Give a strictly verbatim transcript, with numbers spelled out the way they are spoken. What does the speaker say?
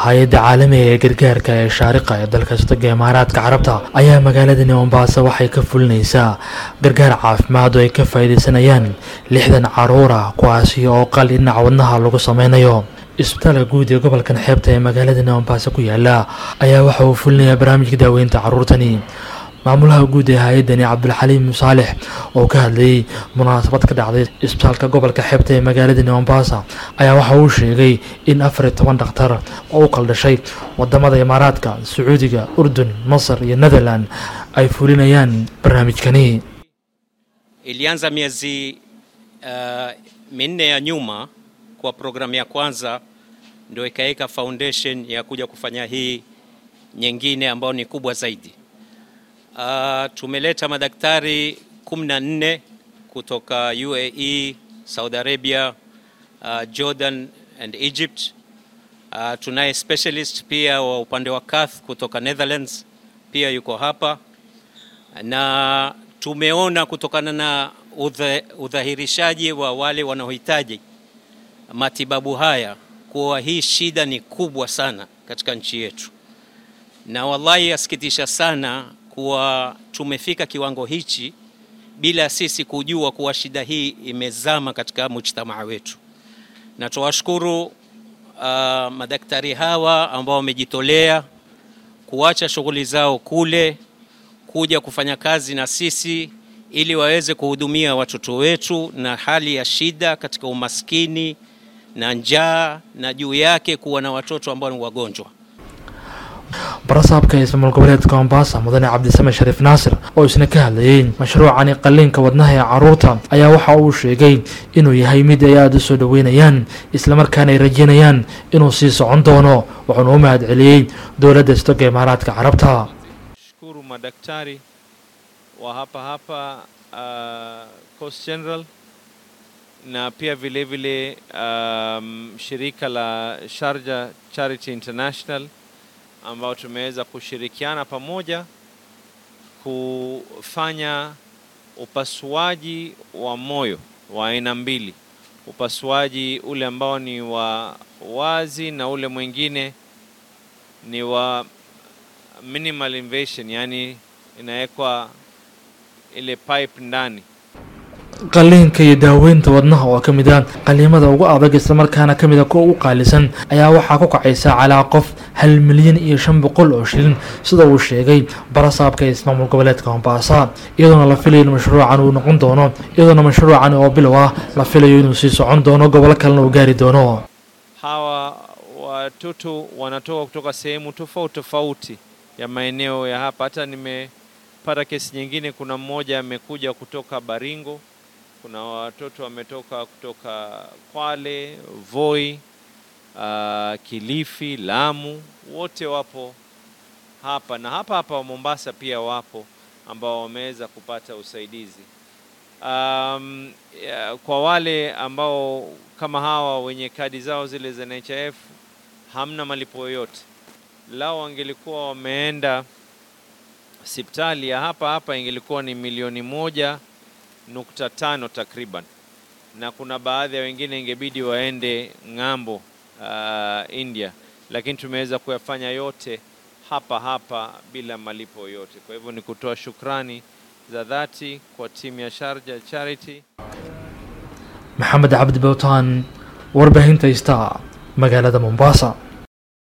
hay'adda caalamiga ee gargaarka ee shaariqa ee dalka Istaga Imaaraadka Carabta ayaa magaalada Mombasa waxay ka fulinaysaa gargaar caafimaad oo ay ka faa'iideysanayaan lixdan caruur ah kuwaasi oo qalin wadnaha lagu sameynayo. Isbitaalka guud ee gobolka xeebta ee magaalada Mombasa ku yaala ayaa waxa uu fulinayaa barnaamijka daaweynta caruurtani. maamulaha guud ee hay'adani Cabdulxaliim Saalex oo ka hadlayay munaasabad ka dhacday isbitaalka gobolka xeebta ee magaalada Mombasa ayaa waxa uu sheegay in afar iyo toban dhakhtar oo kala dhashay wadamada Imaaraadka, Sacuudiga, Urdun, Masar iyo Netherlands ay fulinayaan barnaamijkani. Ilianza miezi uh, minne ya nyuma kwa programu ya kwanza ndio ikaeka foundation ya kuja kufanya hii nyingine ambayo ni kubwa zaidi. Uh, tumeleta madaktari kumi na nne kutoka U A E, Saudi Arabia, uh, Jordan and Egypt. Uh, tunaye specialist pia wa upande wa Kath kutoka Netherlands pia yuko hapa. Na tumeona kutokana na udhahirishaji wa wale wanaohitaji matibabu haya kuwa hii shida ni kubwa sana katika nchi yetu. Na wallahi asikitisha sana kuwa tumefika kiwango hichi bila sisi kujua kuwa shida hii imezama katika mujtamaa wetu. Na tuwashukuru uh, madaktari hawa ambao wamejitolea kuacha shughuli zao kule kuja kufanya kazi na sisi ili waweze kuhudumia watoto wetu na hali ya shida katika umaskini na njaa na juu yake kuwa na watoto ambao ni wagonjwa. Barasaabka ismaamul goboleedka Mombasa Mudane Cabdisamed Sharif Naasir oo isna ka hadlayay mashruucan qalliinka wadnaha ee caruurta ayaa waxa uu sheegay inuu yahay mid ay aad u soo dhaweynayaan isla markaana ay rajeynayaan inuu sii socon doono. Wuxuu u mahad celiyay dowladda Istaga Imaaraadka Carabta. Shukuru madaktari wa hapa hapa uh, Coast General na pia vile vile um, shirika la Sharjah Charity International ambao tumeweza kushirikiana pamoja kufanya upasuaji wa moyo wa aina mbili. Upasuaji ule ambao ni wa wazi na ule mwingine ni wa minimal invasion, yani inawekwa ile pipe ndani. qalliinka iyo daaweynta wadnaha oo kamid ah qaliimada ugu adag isla markaana kamid ah kuwa ugu qaalisan ayaa waxa ku kacaysa calaa qof hal milyan iyo shan boqol oo shilin sida uu sheegay barasaabka ismaamul goboleedka Mombasa. iyadoo la filayo mashruucan uu noqon doono iyadoo mashruucan oo bilow ah la filayo inuu sii socon doono gobol kale oo gaari doono. Hawa watoto wanatoka kutoka sehemu tofauti tofauti ya maeneo ya hapa. Hata nimepata kesi nyingine, kuna mmoja amekuja kutoka Baringo, kuna watoto wametoka kutoka Kwale, Voi, uh, Kilifi, Lamu, wote wapo hapa. Na hapa hapa Mombasa pia wapo ambao wameweza kupata usaidizi. Um, kwa wale ambao kama hawa wenye kadi zao zile za N H I F hamna malipo yoyote, lao wangelikuwa wameenda hospitali ya hapa hapa ingelikuwa ni milioni moja nukta tano takriban, na kuna baadhi ya wengine ingebidi waende ngambo uh, India, lakini tumeweza kuyafanya yote hapa hapa bila malipo yote. Kwa hivyo ni kutoa shukrani za dhati kwa timu ya Sharjah Charity. Mohamed Abdi Bautan, warbaahinta Star, magaalada Mombasa.